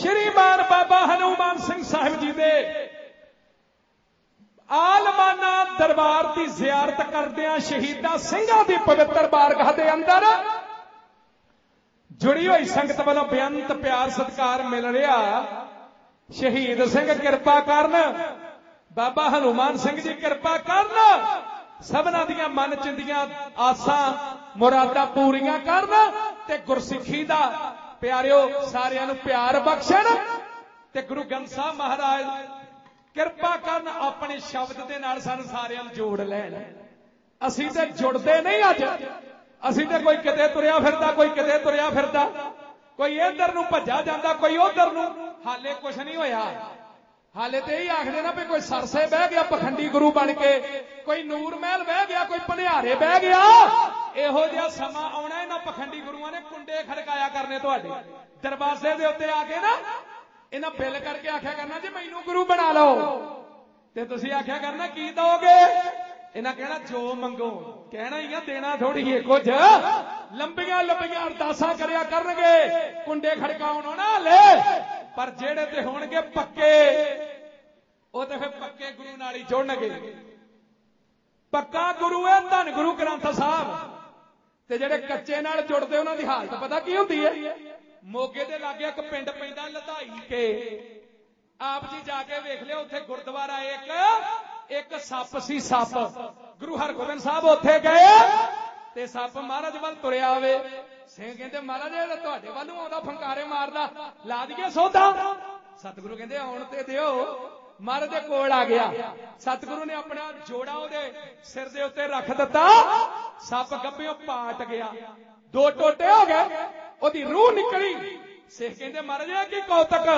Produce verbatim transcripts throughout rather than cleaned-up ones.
श्रीमान बाबा हनुमान सिंह साहिब जी दे आलमाना दरबार की जियारत करदियां शहीदां सिंघां दी पवित्र बारगाह दे अंदर जुड़ी हुई संगत वालों बेअंत प्यार सत्कार मिल रहा। शहीद सिंह किरपा करन, बाबा हनुमान सिंह जी किरपा करन, सबना दियां मन चिंदियां आसां मुरादां पूरियां करन ते गुरसिੱਖੀ दा प्यारिओ सारियां नूं प्यार बख्शण ते गुरु ग्रंथ साहिब महाराज किरपा करन अपने शब्द दे नाल सानूं सारियां नूं जोड़ लैण। असीं ते जुड़दे नहीं अज, असीं ते कोई किते तुरिया फिरदा, कोई किते तुरिया फिरदा, कोई इधर नूं भज्जा जांदा, कोई उधर नूं। हाले कुछ नहीं होया, हाले तो यही आखदे ना भी कोई सरसे बह गया पखंडी गुरु बन के, कोई नूर महल बह गया, कोई भनिहारे बह गया। इहो जिहा समा आउणा इन्हां पखंडी गुरुआं ने कुंडे खड़काया करने तुहाडे दरवाजे दे उत्ते आके ना, इन्हां बिल करके आख्या करना जी मैनूं गुरु बना लो, ते तुसीं आख्या करना की दोगे, इन्हां कहना जो मंगो। कहना ही आ, देना थोड़ी है कुछ। लंबियां लंबियां अरदासां करिया करनगे, कुंडे खड़काउण ना ले, पर जेड़े ते होणगे पक्के ਉਹ ਤੇ ਫਿਰ ਪੱਕੇ ਗੁਰੂ ਨਾਲ ਹੀ ਜੁੜਨਗੇ। ਪੱਕਾ ਗੁਰੂ ਹੈ ਧੰਨ ਗੁਰੂ ਗ੍ਰੰਥ ਸਾਹਿਬ, ਤੇ ਜਿਹੜੇ ਕੱਚੇ ਨਾਲ ਜੁੜਦੇ ਉਹਨਾਂ ਦੀ ਹਾਲਤ ਪਤਾ ਕੀ ਹੁੰਦੀ ਹੈ। ਮੋਗੇ ਦੇ ਲਾਗੇ ਇੱਕ ਪਿੰਡ ਪੈਂਦਾ ਲਧਾਈ ਕੇ, ਆਪ ਜੀ ਜਾ ਕੇ ਵੇਖ ਲਿਓ, ਉੱਥੇ ਗੁਰਦੁਆਰਾ ਇੱਕ ਇੱਕ ਸੱਪ ਸੀ, ਸੱਪ। ਗੁਰੂ ਹਰਗੋਬਿੰਦ ਸਾਹਿਬ ਉੱਥੇ ਗਏ ਤੇ ਸੱਪ ਮਹਾਰਾਜ ਵੱਲ ਤੁਰਿਆ ਆਵੇ। ਸਿੰਘ ਕਹਿੰਦੇ ਮਹਾਰਾਜ ਇਹ ਤੁਹਾਡੇ ਵੱਲ ਨੂੰ ਆਉਂਦਾ ਫੰਕਾਰੇ ਮਾਰਦਾ, ਲਾ ਦਈਏ ਸੌਦਾ। ਸਤਿਗੁਰੂ ਕਹਿੰਦੇ ਆਉਣ ਤੇ ਦਿਓ। ਮਹਾਰਾਜ ਦੇ ਕੋਲ ਆ ਗਿਆ, ਸਤਿਗੁਰੂ ਨੇ ਆਪਣਾ ਜੋੜਾ ਉਹਦੇ ਸਿਰ ਦੇ ਉੱਤੇ ਰੱਖ ਦਿੱਤਾ, ਸੱਪ ਗੱਭਿਓਂ ਪਾਟ ਗਿਆ, ਦੋ ਟੋਟੇ ਹੋ ਗਏ, ਉਹਦੀ ਰੂਹ ਨਿਕਲੀ। ਸਿੱਖ ਕਹਿੰਦੇ ਮਹਾਰਾਜ ਇਹ ਕੀ ਕੌਤਕ।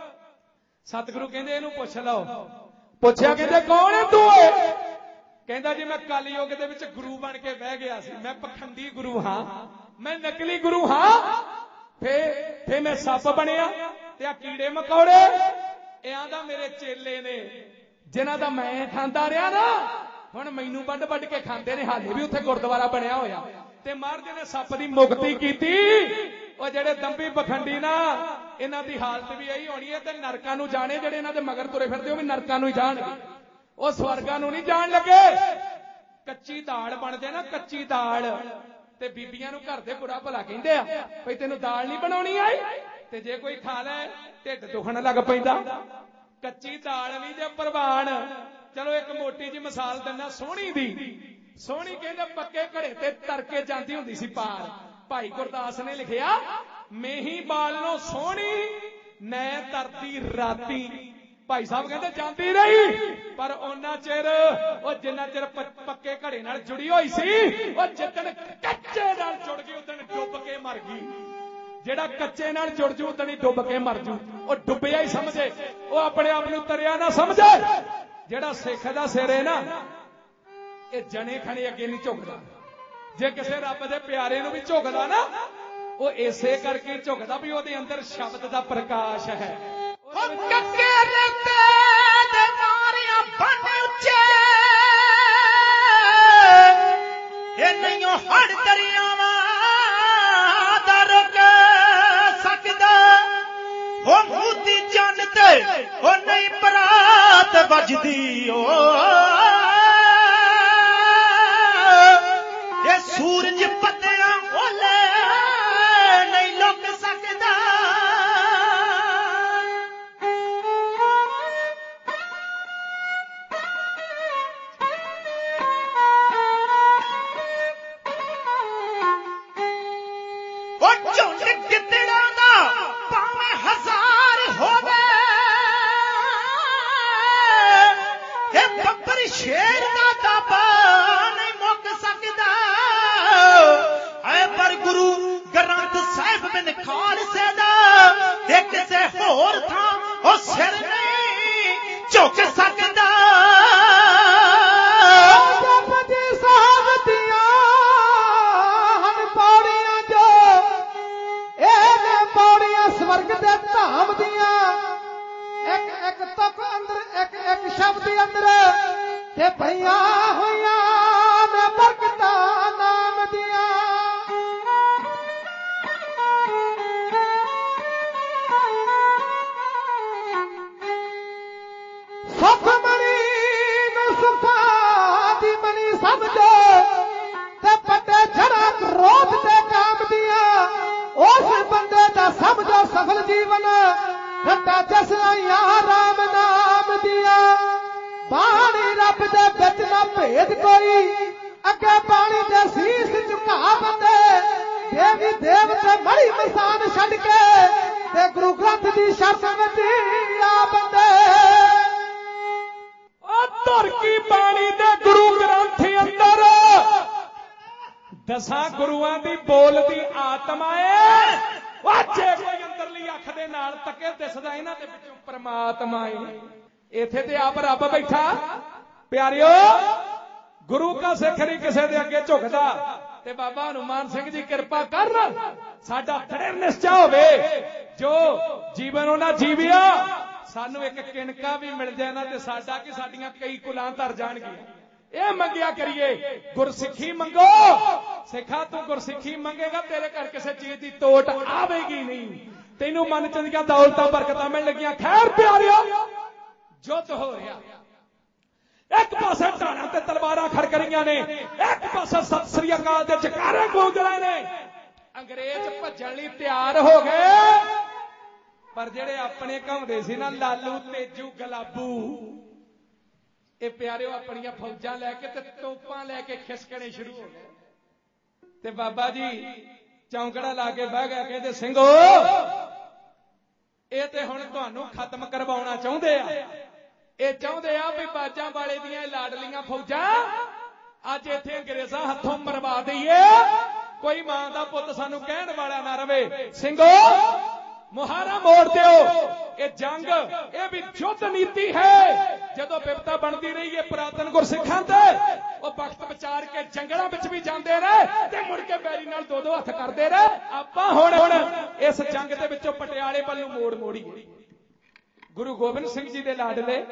ਸਤਿਗੁਰੂ ਕਹਿੰਦੇ ਇਹਨੂੰ ਪੁੱਛ ਲਓ। ਪੁੱਛਿਆ ਕਹਿੰਦੇ ਕੌਣ ਹੈ ਤੂੰ? ਕਹਿੰਦਾ ਜੀ ਮੈਂ ਕਲਯੁੱਗ ਦੇ ਵਿੱਚ ਗੁਰੂ ਬਣ ਕੇ ਬਹਿ ਗਿਆ ਸੀ, ਮੈਂ ਪਖੰਡੀ ਗੁਰੂ ਹਾਂ, ਮੈਂ ਨਕਲੀ ਗੁਰੂ ਹਾਂ। ਫੇ ਫੇ ਮੈਂ ਸੱਪ ਬਣਿਆ ਤੇ ਆ ਕੀੜੇ ਮਕੌੜੇ ਇਹ ਆਂਦਾ ਮੇਰੇ ਚੇਲੇ ਨੇ, ਜਿਨ੍ਹਾਂ ਦਾ ਮੈਂ ਖਾਂਦਾ ਰਿਹਾ ਨਾ, ਹੁਣ ਮੈਨੂੰ ਵੱਢ ਵੱਢ ਕੇ ਖਾਂਦੇ ਨੇ। ਹਾਲੇ ਵੀ ਉੱਥੇ ਗੁਰਦੁਆਰਾ ਬਣਿਆ ਹੋਇਆ, ਤੇ ਮਹਾਰਾਜ ਨੇ ਸੱਪ ਦੀ ਮੁਕਤੀ ਕੀਤੀ। ਉਹ ਜਿਹੜੇ ਦੰਭੀ ਪਖੰਡੀ ਨਾ, ਇਹਨਾਂ ਦੀ ਹਾਲਤ ਵੀ ਇਹੀ ਹੋਣੀ ਹੈ, ਤੇ ਨਰਕਾਂ ਨੂੰ ਜਾਣੇ। ਜਿਹੜੇ ਇਹਨਾਂ ਦੇ ਮਗਰ ਤੁਰੇ ਫਿਰਦੇ ਉਹ ਵੀ ਨਰਕਾਂ ਨੂੰ ਹੀ ਜਾਣਗੇ, ਉਹ ਸਵਰਗਾਂ ਨੂੰ ਨਹੀਂ ਜਾਣ ਲੱਗੇ। ਕੱਚੀ ਦਾਲ ਬਣਦੇ ਨਾ, ਕੱਚੀ ਦਾਲ, ਤੇ ਬੀਬੀਆਂ ਨੂੰ ਘਰ ਦੇ ਬੁਰਾ ਭਲਾ ਕਹਿੰਦੇ ਆ ਭਈ ਤੈਨੂੰ ਦਾਲ ਨਹੀਂ ਬਣਾਉਣੀ ਆਈ, ਤੇ ਜੇ ਕੋਈ ਖਾ ਲੈ ਢਿੱਡ ਦੁਖਣ ਲੱਗ ਪੈਂਦਾ। ਕੱਚੀ ਦਾਲ ਨਹੀਂ ਜੇ ਪ੍ਰਵਾਨ। ਚਲੋ ਇੱਕ ਮੋਟੀ ਜੀ ਮਿਸਾਲ ਦਿੰਦਾ ਸੋਹਣੀ ਦੀ। ਸੋਹਣੀ ਕਹਿੰਦੇ ਪੱਕੇ ਘੜੇ ਤੇ ਤਰ ਕੇ ਜਾਂਦੀ ਹੁੰਦੀ ਸੀ ਪਾਰ। ਭਾਈ ਗੁਰਦਾਸ ਨੇ ਲਿਖਿਆ, ਮੇਹੀ ਬਾਲ ਨੂੰ ਸੋਹਣੀ ਨੈ ਤਰਦੀ ਰਾਤੀ। ਭਾਈ ਸਾਹਿਬ ਕਹਿੰਦੇ ਜਾਂਦੀ ਰਹੀ, ਪਰ ਉਹਨਾਂ ਚਿਰ ਉਹ ਜਿੰਨਾ ਚਿਰ ਪੱਕੇ ਘੜੇ ਨਾਲ ਜੁੜੀ ਹੋਈ ਸੀ, ਉਹ ਜਿੱਦਣ ਕੱਚੇ ਨਾਲ ਜੁੜ ਗਈ ਉਦਣ ਡੁੱਬ ਕੇ ਮਰ ਗਈ। ਜਿਹੜਾ ਕੱਚੇ ਨਾਲ ਜੁੜ ਜੂ ਉਦਣ ਹੀ ਡੁੱਬ ਕੇ ਮਰ ਜੂ। ਉਹ ਡੁੱਬਿਆ ਹੀ ਸਮਝੇ, ਉਹ ਆਪਣੇ ਆਪ ਨੂੰ ਤਰਿਆ ਨਾ ਸਮਝੇ। ਜਿਹੜਾ ਸਿੱਖ ਦਾ ਸਿਰ ਹੈ ਨਾ, ਇਹ ਜਣੇ ਖਣੇ ਅੱਗੇ ਨਹੀਂ ਝੁਕਦਾ। ਜੇ ਕਿਸੇ ਰੱਬ ਦੇ ਪਿਆਰੇ ਨੂੰ ਵੀ ਝੁਕਦਾ ਨਾ, ਉਹ ਇਸੇ ਕਰਕੇ ਝੁਕਦਾ ਵੀ ਉਹਦੇ ਅੰਦਰ ਸ਼ਬਦ ਦਾ ਪ੍ਰਕਾਸ਼ ਹੈ। ਕੱਕੇ ਰਤੇ ਦੇ ਮਾਰਿਆ ਬਣ ਉੱਚੇ, ਇਹ ਨਹੀਂ ਹੜ ਦਰਿਆਵਾਂ ਦਾ ਰੁਕ ਸਕਦਾ। ਉਹ ਮੂਦੀ ਜਨ ਤੇ ਉਹ ਨਹੀਂ ਬਰਾਤ ਵੱਜਦੀ। ਓ ਇਹ ਸੂਰਜ ਪੱਤਿਆਂ ਓਲੇ ਨਹੀਂ ਲੁਕ ਸਕਦਾ। ਉਹ ਝੁੰਡ ਗਿੱਦੜਾਂ ਦਾ ਭਾਵੇਂ ਹਜ਼ਾਰ ਹੋਵੇ, ਇਹ ਬੱਬਰ ਸ਼ੇਰ ਦਾ ਦਾਬਾ ਨਹੀਂ ਮੁੱਕ ਸਕਦਾ। ਐ ਪਰ ਗੁਰੂ ਗ੍ਰੰਥ ਸਾਹਿਬ ਬਿਨ ਖਾਲਸੇ ਦਾ ਇਹ ਕਿਸੇ ਹੋਰ ਥਾਂ ਉਹ ਸਿਰ ਨਹੀਂ ਝੁਕ ਸਕਦਾ। ਜਪਜੀ ਸਾਹਿਬ ਦੀਆਂ ਹਨ ਪੌੜੀਆਂ ਜੋ, ਇਹ ਨੇ ਪੌੜੀਆਂ ਸਵਰਗ ਦੇ ਧਾਮ ਦੀਆਂ। ਇੱਕ ਇੱਕ ਤੁਕ ਅੰਦਰ, ਇੱਕ ਇੱਕ ਸ਼ਬਦ ਅੰਦਰ, ਤੇ ਪਈਆਂ ਹੋਈਆਂ ਨੇ ਬਰਕਤਾਂ ਨਾਮ ਦੀਆਂ। घटा जसलाइया राम नाम दिया बाणी रब दे बिच ना भेद कोई अगे पानी दे शीस झुका बंदे देवी देवते मड़ी मसान छड़ के ते गुरु ग्रंथ दी शर्त विच आ बंदे धर की बाणी दे गुरु ग्रंथ अंदर दसां गुरुआं दी बोलदी आत्मा है जे कोई अंदरली अख दे नाल तके दिसदा इन्हां दे विचों परमात्मा है। इथे ते आप रब बैठा प्यारिओ गुरु का सिख नहीं किसे दे अगे झुकदा ते बाबा हनुमान सिंह जी किरपा करन साडा दृढ़ निश्चय होवे जो जीवन उन्हां जीविया सानू एक किणका भी मिल जाए ना ते साडा कि साडियां कई कुलां तर जाणगियां ਇਹ ਮੰਗਿਆ ਕਰੀਏ ਗੁਰਸਿੱਖੀ ਮੰਗੋ ਸਿੱਖਾ ਤੂੰ ਗੁਰਸਿੱਖੀ ਮੰਗੇਗਾ ਤੇਰੇ ਘਰ ਕਿਸੇ ਚੀਜ਼ ਦੀ ਤੋਟ ਆਵੇਗੀ ਨਹੀਂ ਤੈਨੂੰ ਮਨ ਚ ਦੀਆਂ ਦੌਲਤਾਂ ਬਰਕਤਾਂ ਮਿਲਣ ਲੱਗੀਆਂ। ਖੈਰ ਪਿਆਰਿਓ ਜੁੱਧ ਹੋ ਰਿਹਾ ਇੱਕ ਪਾਸੇ ਢਾਣਾਂ ਤੇ ਤਲਵਾਰਾਂ ਖੜਕ ਰਹੀਆਂ ਨੇ ਇੱਕ ਪਾਸੇ ਸਤਿ ਸ੍ਰੀ ਅਕਾਲ ਦੇ ਜਕਾਰੇ ਗੂੰਜ ਰਹੇ ਨੇ ਅੰਗਰੇਜ਼ ਭੱਜਣ ਲਈ ਤਿਆਰ ਹੋ ਗਏ ਪਰ ਜਿਹੜੇ ਆਪਣੇ ਘਾਉਂਦੇ ਸੀ ਨਾ ਲਾਲੂ ਤੇਜੂ ਗਲਾਬੂ ਇਹ ਪਿਆਰਿਓ ਆਪਣੀਆਂ ਫੌਜਾਂ ਲੈ ਕੇ ਤੇ ਤੋਪਾਂ ਲੈ ਕੇ ਖਿਸਕਣੇ ਸ਼ੁਰੂ ਹੋ ਗਏ ਤੇ ਬਾਬਾ ਜੀ ਚੌਂਕੜਾ ਲਾ ਕੇ ਬਹਿ ਗਿਆ ਕਹਿੰਦੇ ਸਿੰਘੋ ਇਹ ਤੇ ਹੁਣ ਤੁਹਾਨੂੰ ਖਤਮ ਕਰਵਾਉਣਾ ਚਾਹੁੰਦੇ ਆ ਇਹ ਚਾਹੁੰਦੇ ਆ ਵੀ ਬਾਜਾਂ ਵਾਲੇ ਦੀਆਂ ਲਾਡਲੀਆਂ ਫੌਜਾਂ ਅੱਜ ਇੱਥੇ ਅੰਗਰੇਜ਼ਾਂ ਹੱਥੋਂ ਮਰਵਾ ਦਈਏ ਕੋਈ ਮਾਂ ਦਾ ਪੁੱਤ ਸਾਨੂੰ ਕਹਿਣ ਵਾਲਾ ਨਾ ਰਵੇ। ਸਿੰਘੋ ਮੁਹਾਰਾ ਮੋੜ ਦਿਓ ਇਹ ਜੰਗ ਇਹ ਵੀ ਯੁੱਧ ਨੀਤੀ ਹੈ ਜਦੋਂ ਵਿਪਤਾ ਬਣਦੀ ਰਹੀ ਹੈ ਪੁਰਾਤਨ ਗੁਰਸਿੱਖਾਂ ਤੇ ਉਹ ਵਕਤ ਵਿਚਾਰ ਕੇ ਜੰਗਲਾਂ ਵਿੱਚ ਵੀ ਜਾਂਦੇ ਰਹੇ ਤੇ ਮੁੜ ਕੇ ਬੈਰੀ ਨਾਲ ਦੋ ਦੋ ਹੱਥ ਕਰਦੇ ਰਹੇ। ਆਪਾਂ ਹੁਣ ਹੁਣ ਇਸ ਜੰਗ ਦੇ ਵਿੱਚੋਂ ਪਟਿਆਲੇ ਵੱਲ ਨੂੰ ਮੋੜ ਮੋੜੀਏ। ਗੁਰੂ ਗੋਬਿੰਦ ਸਿੰਘ ਜੀ ਦੇ ਲਾਡਲੇ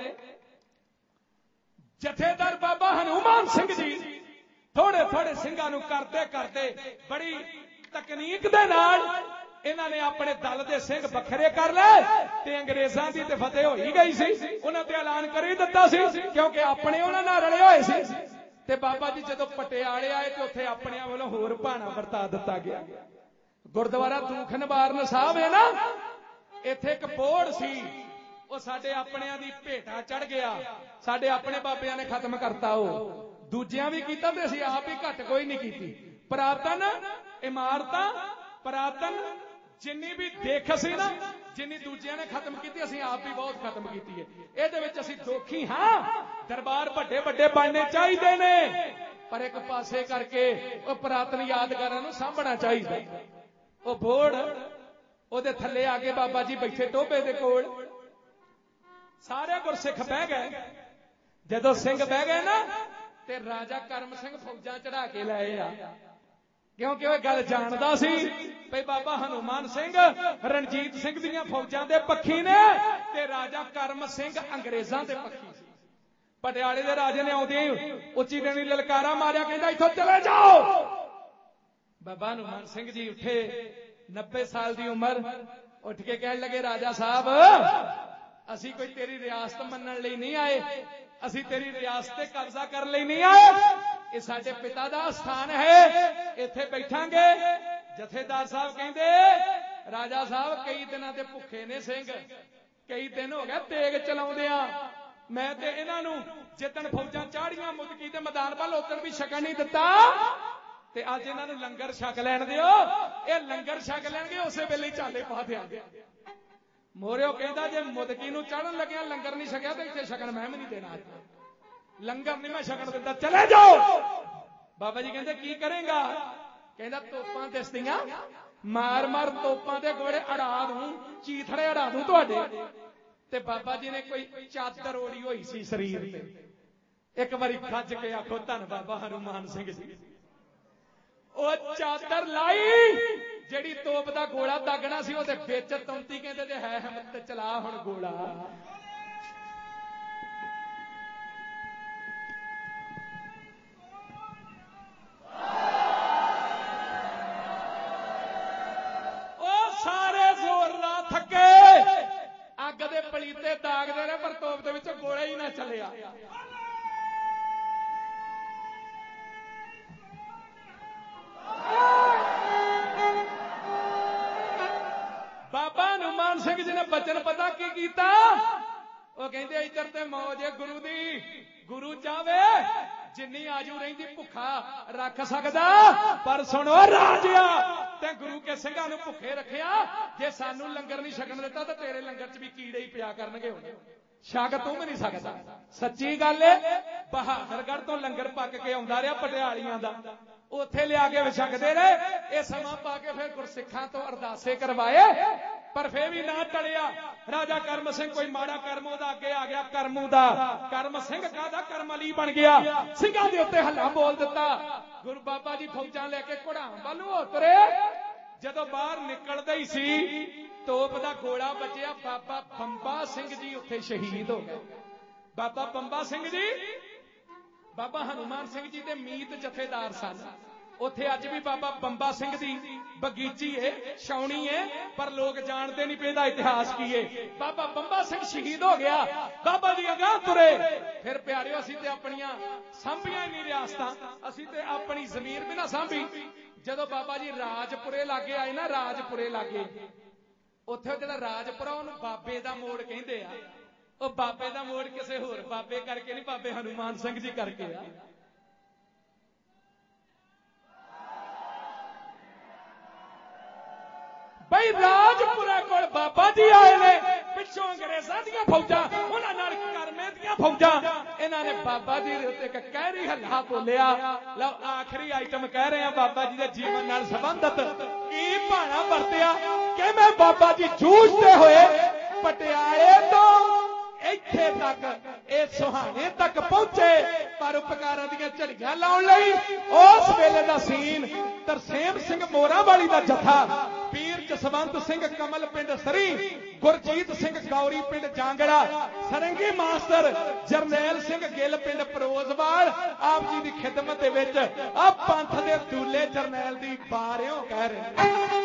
ਜਥੇਦਾਰ ਬਾਬਾ ਹਨੂਮਾਨ ਸਿੰਘ ਜੀ ਥੋੜੇ ਥੋੜੇ ਸਿੰਘਾਂ ਨੂੰ ਕਰਦੇ ਕਰਦੇ ਬੜੀ ਤਕਨੀਕ ਦੇ ਨਾਲ ਇਹਨਾਂ ਨੇ ਆਪਣੇ ਦਲ ਦੇ ਸਿੰਘ ਵੱਖਰੇ ਕਰ ਲਏ ਤੇ ਅੰਗਰੇਜ਼ਾਂ ਦੀ ਤੇ ਫਤਿਹ ਹੋਈ ਗਈ ਸੀ ਉਹਨਾਂ ਤੇ ਐਲਾਨ ਕਰ ਹੀ ਦਿੱਤਾ ਸੀ ਕਿਉਂਕਿ ਆਪਣੇ ਉਹਨਾਂ ਨਾਲ ਰਲੇ ਹੋਏ ਸੀ। ਤੇ ਬਾਬਾ ਜੀ ਜਦੋਂ ਪਟਿਆਲੇ ਆਏ ਤੇ ਉੱਥੇ ਆਪਣਿਆਂ ਵੱਲੋਂ ਹੋਰ ਭਾਣਾ ਵਰਤਾ ਦਿੱਤਾ ਗਿਆ। ਗੁਰਦੁਆਰਾ ਦੂਖ ਨਿਵਾਰਨ ਸਾਹਿਬ ਹੈ ਨਾ ਇੱਥੇ ਇੱਕ ਬੋੜ ਸੀ ਉਹ ਸਾਡੇ ਆਪਣਿਆਂ ਦੀ ਭੇਟਾ ਚੜ ਗਿਆ ਸਾਡੇ ਆਪਣੇ ਬਾਬਿਆਂ ਨੇ ਖਤਮ ਕਰਤਾ ਉਹ ਦੂਜਿਆਂ ਵੀ ਕੀਤਾ ਤੇ ਅਸੀਂ ਆਪ ਹੀ ਘੱਟ ਕੋਈ ਨਹੀਂ ਕੀਤੀ। ਪੁਰਾਤਨ ਇਮਾਰਤਾਂ ਪੁਰਾਤਨ ਜਿੰਨੀ ਵੀ ਦੇਖ ਸੀ ਨਾ ਜਿੰਨੀ ਦੂਜਿਆਂ ਨੇ ਖਤਮ ਕੀਤੀ ਅਸੀਂ ਆਪ ਵੀ ਬਹੁਤ ਖਤਮ ਕੀਤੀ ਹੈ। ਇਹਦੇ ਵਿੱਚ ਅਸੀਂ ਦੋਖੀ ਹਾਂ ਦਰਬਾਰ ਵੱਡੇ ਵੱਡੇ ਬਣਨੇ ਚਾਹੀਦੇ ਨੇ ਪਰ ਇੱਕ ਪਾਸੇ ਕਰਕੇ ਉਹ ਪੁਰਾਤਨ ਯਾਦਗਾਰਾਂ ਨੂੰ ਸਾਂਭਣਾ ਚਾਹੀਦਾ। ਉਹ ਬੋੜ ਉਹਦੇ ਥੱਲੇ ਆ ਕੇ ਬਾਬਾ ਜੀ ਬੈਠੇ ਟੋਭੇ ਦੇ ਕੋਲ ਸਾਰੇ ਗੁਰਸਿੱਖ ਬਹਿ ਗਏ। ਜਦੋਂ ਸਿੰਘ ਬਹਿ ਗਏ ਨਾ ਤੇ ਰਾਜਾ ਕਰਮ ਸਿੰਘ ਫੌਜਾਂ ਚੜਾ ਕੇ ਲਾਏ ਆ ਕਿਉਂਕਿ ਉਹ ਗੱਲ ਜਾਣਦਾ ਸੀ ਭਈ ਬਾਬਾ ਹਨੂਮਾਨ ਸਿੰਘ ਰਣਜੀਤ ਸਿੰਘ ਦੀਆਂ ਫੌਜਾਂ ਦੇ ਪੱਖੀ ਨੇ ਤੇ ਰਾਜਾ ਕਰਮ ਸਿੰਘ ਅੰਗਰੇਜ਼ਾਂ ਦੇ ਪੱਖੀ ਸੀ। ਪਟਿਆਲੇ ਦੇ ਰਾਜੇ ਨੇ ਆਉਂਦੇ ਉੱਚੀ ਦੇਣੀ ਲਲਕਾਰਾ ਮਾਰਿਆ ਕਹਿੰਦਾ ਇੱਥੋਂ ਚਲੇ ਜਾਓ। ਬਾਬਾ ਹਨੂਮਾਨ ਸਿੰਘ ਜੀ ਉੱਠੇ ਨੱਬੇ ਸਾਲ ਦੀ ਉਮਰ ਉੱਠ ਕੇ ਕਹਿਣ ਲੱਗੇ ਰਾਜਾ ਸਾਹਿਬ ਅਸੀਂ ਕੋਈ ਤੇਰੀ ਰਿਆਸਤ ਮੰਨਣ ਲਈ ਨਹੀਂ ਆਏ ਅਸੀਂ ਤੇਰੀ ਰਿਆਸਤ ਤੇ ਕਬਜ਼ਾ ਕਰਨ ਲਈ ਨਹੀਂ ਆਏ ਇਹ ਸਾਡੇ ਪਿਤਾ ਦਾ ਸਥਾਨ ਹੈ ਇੱਥੇ ਬੈਠਾਂਗੇ। ਜਥੇਦਾਰ ਸਾਹਿਬ ਕਹਿੰਦੇ ਰਾਜਾ ਸਾਹਿਬ ਕਈ ਦਿਨਾਂ ਦੇ ਭੁੱਖੇ ਨੇ ਸਿੰਘ ਕਈ ਦਿਨ ਹੋ ਗਿਆ ਤੇਗ ਚਲਾਉਂਦਿਆਂ ਮੈਂ ਤੇ ਇਹਨਾਂ ਨੂੰ ਜਿੱਦਣ ਫੌਜਾਂ ਚਾੜੀਆਂ ਮੁਦਕੀ ਦੇ ਮੈਦਾਨ ਵੱਲ ਉਦੋਂ ਵੀ ਛਕਣ ਨਹੀਂ ਦਿੱਤਾ ਤੇ ਅੱਜ ਇਹਨਾਂ ਨੂੰ ਲੰਗਰ ਛਕ ਲੈਣ ਦਿਓ ਇਹ ਲੰਗਰ ਛਕ ਲੈਣਗੇ ਉਸੇ ਵੇਲੇ ਹੀ ਚਾਲੇ ਪਾ ਦਿਆਂਗੇ। ਮੋਰਿਓ ਕਹਿੰਦਾ ਜੇ ਮੁਦਕੀ ਨੂੰ ਚੜਨ ਲੱਗਿਆ ਲੰਗਰ ਨਹੀਂ ਛਕਿਆ ਤੇ ਇੱਥੇ ਛਕਣ ਮੈਂ ਵੀ ਨਹੀਂ ਦੇਣਾ ਲੰਗਰ ਨਹੀਂ ਮੈਂ ਛਕਣ ਦਿੰਦਾ ਚਲੇ ਜਾਓ। ਬਾਬਾ ਜੀ ਕਹਿੰਦੇ ਕੀ ਕਰੇਗਾ ਕਹਿੰਦਾ ਤੋਪਾਂ ਦਿਸਦੀਆਂ ਮਾਰ ਮਾਰ ਤੋਪਾਂ ਦੇ ਗੋਲੇ ਅੜਾ ਦੂੰ ਚੀਥੜੇ ਅੜਾ ਦੂੰ ਤੁਹਾਡੇ। ਤੇ ਬਾਬਾ ਜੀ ਨੇ ਕੋਈ ਚਾਦਰ ਓੜੀ ਹੋਈ ਸੀ ਸਰੀਰ ਤੇ ਇੱਕ ਵਾਰੀ ਖੱਜ ਕੇ ਆਖੋ ਧੰਨ ਬਾਬਾ ਹਨੂਮਾਨ ਸਿੰਘ ਜੀ ਉਹ ਚਾਦਰ ਲਾਈ ਜਿਹੜੀ ਤੋਪ ਦਾ ਗੋਲਾ ਦਾਗਣਾ ਸੀ ਉਹਦੇ ਵਿੱਚ ਤੌਂਤੀ ਕਹਿੰਦੇ ਤੇ ਹੈ ਹਿੰਮਤ ਤੇ ਚਲਾ ਹੁਣ ਗੋਲਾ। ਉਹ ਸਾਰੇ ਜ਼ੋਰ ਲਾ ਥੱਕੇ ਅੱਗ ਦੇ ਪਲੀਤੇ ਦਾਗਦੇ ਨੇ ਪਰ ਤੋਪ ਦੇ ਵਿੱਚੋਂ ਗੋਲਾ ਹੀ ਨਾ ਚੱਲਿਆ। ਬਾਬਾ ਹਨੂਮਾਨ ਸਿੰਘ ਜੀ ਨੇ ਬਚਨ ਬਚਨ ਪਤਾ ਕੀ ਕੀਤਾ? ਉਹ ਕਹਿੰਦੇ ਇੱਧਰ ਤੇ ਮੌਜ ਹੈ ਗੁਰੂ ਦੀ। ਗੁਰੂ ਚਾਵੇ ਜਿੰਨੀ ਆਜੂ ਰਹਿੰਦੀ ਭੁੱਖਾ ਰੱਖ ਸਕਦਾ, ਪਰ ਸੁਣੋ ਰਾਜਿਆ ਤੇ ਗੁਰੂ ਕੇ ਸਿੰਘਾਂ ਨੂੰ ਭੁੱਖੇ ਰੱਖਿਆ। ਜੇ ਸਾਨੂੰ ਲੰਗਰ ਨਹੀਂ ਛਕਣ ਦਿੱਤਾ ਤਾਂ ਤੇਰੇ ਲੰਗਰ 'ਚ ਵੀ ਕੀੜੇ ਹੀ ਪਿਆ ਕਰਨਗੇ। ਹੁਣ ਛਕ ਤੂੰ ਵੀ ਨਹੀਂ ਸਕਦਾ। ਸੱਚੀ ਗੱਲ ਏ, ਬਹਾਦਰਗੜ੍ਹ ਤੋਂ ਲੰਗਰ ਪੱਕ ਕੇ ਆਉਂਦਾ ਰਿਹਾ ਪਟਿਆਲੀਆਂ ਦਾ, ਉੱਥੇ ਲਿਆ ਕੇ ਵਿਛਕਦੇ ਰਹੇ। ਇਹ ਸਮਾਂ ਪਾ ਕੇ ਫਿਰ ਗੁਰਸਿੱਖਾਂ ਤੋਂ ਅਰਦਾਸੇ ਕਰਵਾਏ, ਪਰ ਫੇਰ ਵੀ ਨਾ ਟਲਿਆ। ਰਾਜਾ ਕਰਮ ਸਿੰਘ ਕੋਈ ਮਾੜਾ ਕਰਮ ਉਹਦਾ ਅੱਗੇ ਆ ਗਿਆ। ਕਰਮੂ ਦਾ ਕਰਮ ਸਿੰਘ ਕਾਹਦਾ ਕਰਮ ਅਲੀ ਬਣ ਗਿਆ। ਸਿੰਘਾਂ ਦੇ ਉੱਤੇ ਹੱਲਾ ਬੋਲ ਦਿੱਤਾ। ਗੁਰੂ ਬਾਬਾ ਜੀ ਫੌਜਾਂ ਲੈ ਕੇ ਘੋੜਾਂ ਵੱਲੋਂ ਉਤਰੇ। ਜਦੋਂ ਬਾਹਰ ਨਿਕਲਦੇ ਹੀ ਸੀ ਤੋਪ ਦਾ ਗੋਲਾ ਵੱਜਿਆ। ਬਾਬਾ ਬੰਬਾ ਸਿੰਘ ਜੀ ਉੱਥੇ ਸ਼ਹੀਦ ਹੋ ਗਏ। ਬਾਬਾ ਬੰਬਾ ਸਿੰਘ ਜੀ ਬਾਬਾ ਹਨੂਮਾਨ ਸਿੰਘ ਜੀ ਦੇ ਮੀਤ ਜਥੇਦਾਰ ਸਨ। ਉੱਥੇ ਅੱਜ ਵੀ ਬਾਬਾ ਬੰਬਾ ਸਿੰਘ ਦੀ ਬਗੀਚੀ ਏ, ਛਾਉਣੀ ਏ, ਪਰ ਲੋਕ ਜਾਣਦੇ ਨਹੀਂ ਪਏ ਇਹਦਾ ਇਤਿਹਾਸ ਕੀ ਏ। ਬਾਬਾ ਬੰਬਾ ਸਿੰਘ ਸ਼ਹੀਦ ਹੋ ਗਿਆ। ਬਾਬਾ ਜੀ ਅਗਾਂਹ ਤੁਰੇ। ਫਿਰ ਪਿਆਰਿਓ ਅਸੀਂ ਤੇ ਆਪਣੀਆਂ ਸਾਂਭੀਆਂ ਨਹੀਂ ਰਿਆਸਤਾਂ, ਅਸੀਂ ਤੇ ਆਪਣੀ ਜ਼ਮੀਰ ਵੀ ਨਾ ਸਾਂਭੀ। ਜਦੋਂ ਬਾਬਾ ਜੀ ਰਾਜਪੁਰੇ ਲਾਗੇ ਆਏ ਨਾ, ਰਾਜਪੁਰੇ ਲਾਗੇ, ਉੱਥੇ ਜਿਹੜਾ ਰਾਜਪੁਰਾ ਉਹਨੂੰ ਬਾਬੇ ਦਾ ਮੋੜ ਕਹਿੰਦੇ ਆ। ਉਹ ਬਾਬੇ ਦਾ ਮੋੜ ਕਿਸੇ ਹੋਰ ਬਾਬੇ ਕਰਕੇ ਨਹੀਂ, ਬਾਬੇ ਹਨੂਮਾਨ ਸਿੰਘ ਜੀ ਕਰਕੇ ਆ। ਬਈ ਰਾਜਪੁਰਾ ਕੋਲ ਬਾਬਾ ਜੀ ਆਏ ਨੇ, ਪਿੱਛੋਂ ਅੰਗਰੇਜ਼ਾਂ ਦੀਆਂ ਫੌਜਾਂ, ਉਹਨਾਂ ਨਾਲ ਕਰਮੇ ਦੀਆਂ ਫੌਜਾਂ। ਇਹਨਾਂ ਨੇ ਬਾਬਾ ਜੀ ਦੇ ਉੱਤੇ ਇੱਕ ਕਹਿਰੀ ਹੱਲਾ ਬੋਲਿਆ। ਲਓ ਆਖਰੀ ਆਈਟਮ ਕਹਿ ਰਹੇ ਆ ਬਾਬਾ ਜੀ ਦੇ ਜੀਵਨ ਨਾਲ ਸੰਬੰਧਿਤ। ਕੀ ਭਾਣਾ ਵਰਤਿਆ? ਕਿ ਮੈਂ ਬਾਬਾ ਜੀ ਜੂਝਦੇ ਹੋਏ ਪਟਿਆਲੇ ਤੋਂ ਇੱਥੇ ਤੱਕ, ਇਹ ਸੁਹਾਣੇ ਤੱਕ ਪਹੁੰਚੇ, ਪਰ ਉਪਕਾਰਾਂ ਦੀਆਂ ਝੜੀਆਂ ਲਾਉਣ ਲਈ ਉਸ ਵੇਲੇ ਦਾ ਸੀਨ ਤਰਸੇਮ ਸਿੰਘ ਮੋਰਾਂ ਵਾਲੀ ਦਾ ਜਥਾ, ਪੀਰ ਜਸਵੰਤ ਸਿੰਘ ਕਮਲ ਪਿੰਡ ਸਰੀ, ਗੁਰਜੀਤ ਸਿੰਘ ਗੌਰੀ ਪਿੰਡ ਜਾਂਗੜਾ, ਸਰੰਗੀ ਮਾਸਟਰ ਜਰਨੈਲ ਸਿੰਘ ਗਿੱਲ ਪਿੰਡ ਫਿਰੋਜ਼ਵਾਲ ਆਪ ਜੀ ਦੀ ਖਿਦਮਤ ਦੇ ਵਿੱਚ ਆ ਪੰਥ ਦੇ ਦੂਲੇ ਜਰਨੈਲ ਦੀ ਬਾਰਿਓ ਕਹਿ ਰਹੇ।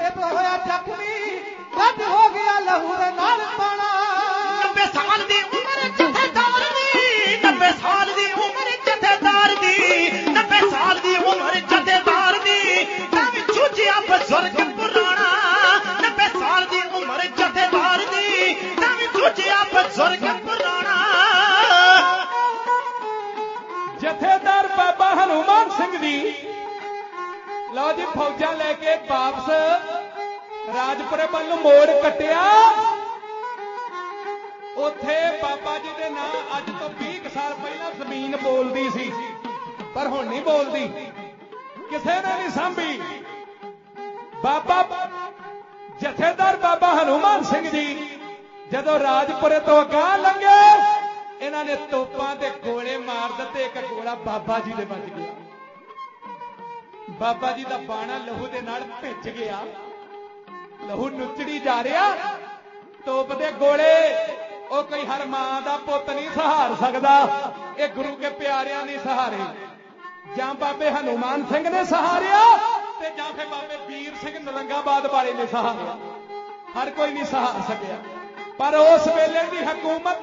ਤੋਂ ਹੋਇਆ ਜ਼ਖਮੀ ਵੱਧ ਹੋ ਗਿਆ ਲਹੂ ਦੇ ਨਾਲ ਪਾਣਾ ਨੱਬੇ ਸਾਲ ਦੀ ਉਮਰ ਜਥੇਦਾਰ ਦੀ ਨੱਬੇ ਸਾਲ ਦੀ ਉਮਰ ਜਥੇਦਾਰ ਦੀ ਨੱਬੇ ਸਾਲ ਦੀ ਉਮਰ ਜਥੇਦਾਰ ਦੀ ਤਾਂ ਵੀ ਜੂਝਿਆ ਬਜ਼ੁਰਗ ਪੁਰਾਣਾ ਨੱਬੇ ਸਾਲ ਦੀ ਉਮਰ ਜਥੇਦਾਰ ਦੀ ਤਾਂ ਵੀ ਜੂਝਿਆ ਬਜ਼ੁਰਗ ਪੁਰਾਣਾ ਜਥੇਦਾਰ ਬਾਬਾ ਹਨੂਮਾਨ ਸਿੰਘ ਜੀ ਲਓ ਜੀ ਫੌਜਾਂ ਲੈ ਕੇ ਵਾਪਸ ਰਾਜਪੁਰੇ ਵੱਲ ਨੂੰ ਮੋੜ ਕੱਟਿਆ ਉੱਥੇ ਬਾਬਾ ਜੀ ਦੇ ਨਾਂ ਅੱਜ ਤੋਂ ਵੀਹ ਸਾਲ ਪਹਿਲਾਂ ਜ਼ਮੀਨ ਬੋਲਦੀ ਸੀ ਪਰ ਹੁਣ ਨਹੀਂ ਬੋਲਦੀ ਕਿਸੇ ਨੇ ਨਹੀਂ ਸਾਂਭੀ ਬਾਬਾ ਜਥੇਦਾਰ ਬਾਬਾ ਹਨੂਮਾਨ ਸਿੰਘ ਜੀ ਜਦੋਂ ਰਾਜਪੁਰੇ ਤੋਂ ਅਗਾਂਹ ਲੰਘੇ ਇਹਨਾਂ ਨੇ ਤੋਪਾਂ ਤੇ ਗੋਲੇ ਮਾਰ ਦਿੱਤੇ ਇੱਕ ਗੋਲਾ ਬਾਬਾ ਜੀ ਦੇ ਵੱਜ ਗਿਆ ਬਾਬਾ ਜੀ ਦਾ ਬਾਣਾ ਲਹੂ ਦੇ ਨਾਲ ਭਿੱਜ ਗਿਆ ਲਹੂ ਨੁੱਚੜੀ ਜਾ ਰਿਹਾ ਤੋਪ ਦੇ ਗੋਲੇ ਉਹ ਕੋਈ ਹਰ ਮਾਂ ਦਾ ਪੁੱਤ ਨਹੀਂ ਸਹਾਰ ਸਕਦਾ ਇਹ ਗੁਰੂ ਕੇ ਪਿਆਰਿਆਂ ਨੇ ਸਹਾਰੇ ਜਾਂ ਬਾਬੇ ਹਨੂਮਾਨ ਸਿੰਘ ਨੇ ਸਹਾਰਿਆ ਤੇ ਜਾਂ ਫਿਰ ਬਾਬੇ ਵੀਰ ਸਿੰਘ ਨਲੰਗਾਬਾਦ ਵਾਲੇ ਨੇ ਸਹਾਰਿਆ ਹਰ ਕੋਈ ਨਹੀਂ ਸਹਾਰ ਸਕਿਆ ਪਰ ਉਸ ਵੇਲੇ ਦੀ ਹਕੂਮਤ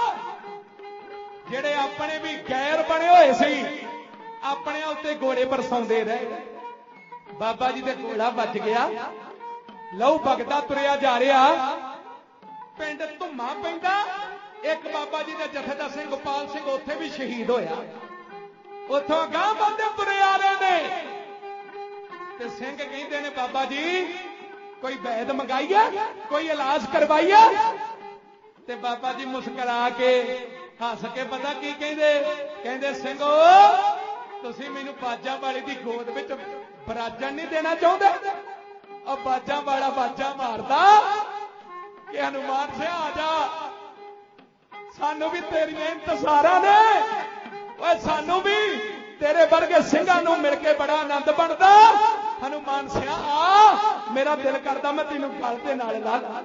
ਜਿਹੜੇ ਆਪਣੇ ਵੀ ਗੈਰ ਬਣੇ ਹੋਏ ਸੀ ਆਪਣੇ ਉੱਤੇ ਗੋਲੇ ਬਰਸਾਉਂਦੇ ਰਹੇ ਬਾਬਾ ਜੀ ਦੇ ਗੋਲਾ ਵੱਜ ਗਿਆ ਲਹੂ ਵਗਦਾ ਤੁਰਿਆ ਜਾ ਰਿਹਾ ਪਿੰਡ ਧੁੰਮਾ ਪੈਂਦਾ ਇੱਕ ਬਾਬਾ ਜੀ ਦੇ ਜਥੇਦਾਰ ਸਿੰਘ ਗੋਪਾਲ ਸਿੰਘ ਉੱਥੇ ਵੀ ਸ਼ਹੀਦ ਹੋਇਆ ਉੱਥੋਂ ਅਗਾਂਹ ਵੱਧਦੇ ਤੁਰੇ ਆ ਰਹੇ ਨੇ ਤੇ ਸਿੰਘ ਕਹਿੰਦੇ ਨੇ ਬਾਬਾ ਜੀ ਕੋਈ ਵੈਦ ਮੰਗਾਈਏ ਕੋਈ ਇਲਾਜ ਕਰਵਾਈਏ ਤੇ ਬਾਬਾ ਜੀ ਮੁਸਕਰਾ ਕੇ ਹੱਸ ਕੇ ਪਤਾ ਕੀ ਕਹਿੰਦੇ ਕਹਿੰਦੇ ਸਿੰਘੋ ਤੁਸੀਂ ਮੈਨੂੰ ਬਾਜਾਂ ਵਾਲੀ ਦੀ ਗੋਦ ਵਿੱਚ ਬਰਾਜਣ ਨਹੀਂ ਦੇਣਾ ਚਾਹੁੰਦੇ ਉਹ ਬਾਜਾਂ ਵਾਲਾ ਬਾਜਾਂ ਮਾਰਦਾ ਕਿ ਹਨੂਮਾਨ ਸਿੰਘ ਆ ਜਾ ਸਾਨੂੰ ਵੀ ਤੇਰੀਆਂ ਇੰਤਜ਼ਾਰਾਂ ਨੇ ਓਏ ਸਾਨੂੰ ਵੀ ਤੇਰੇ ਵਰਗੇ ਸਿੰਘਾਂ ਨੂੰ ਮਿਲ ਕੇ ਬੜਾ ਆਨੰਦ ਬਣਦਾ ਹਨੂਮਾਨ ਸਿੰਘ ਆ ਮੇਰਾ ਦਿਲ ਕਰਦਾ ਮੈਂ ਤੈਨੂੰ ਗਲ ਦੇ ਨਾਲ ਲਾ ਲਾ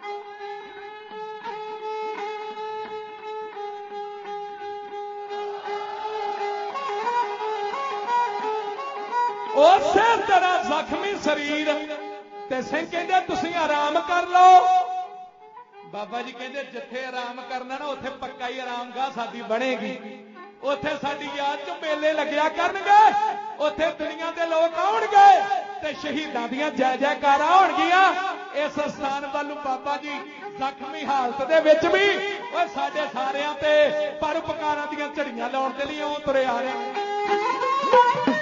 ਉਸੇ ਤਰ੍ਹਾਂ ਜ਼ਖਮੀ ਸਰੀਰ ਤੇ ਸਿੰਘ ਕਹਿੰਦੇ ਤੁਸੀਂ ਆਰਾਮ ਕਰ ਲਓ ਬਾਬਾ ਜੀ ਕਹਿੰਦੇ ਜਿੱਥੇ ਆਰਾਮ ਕਰਨਾ ਨਾ ਉੱਥੇ ਪੱਕਾ ਹੀ ਆਰਾਮਗਾਹ ਸਾਡੀ ਬਣੇਗੀ ਉੱਥੇ ਸਾਡੀ ਯਾਦ ਚ ਮੇਲੇ ਲੱਗਿਆ ਕਰਨਗੇ ਉੱਥੇ ਦੁਨੀਆ ਦੇ ਲੋਕ ਆਉਣਗੇ ਤੇ ਸ਼ਹੀਦਾਂ ਦੀਆਂ ਜੈ ਜੈਕਾਰਾਂ ਹੋਣਗੀਆਂ ਇਸ ਸਥਾਨ ਵੱਲ ਬਾਬਾ ਜੀ ਜ਼ਖਮੀ ਹਾਲਤ ਦੇ ਵਿੱਚ ਵੀ ਓਏ ਸਾਡੇ ਸਾਰਿਆਂ ਤੇ ਪਰਉਪਕਾਰਾਂ ਦੀਆਂ ਝੜੀਆਂ ਲਾਉਣ ਦੇ ਲਈ ਉਹ ਤੁਰੇ ਆ ਰਹੇ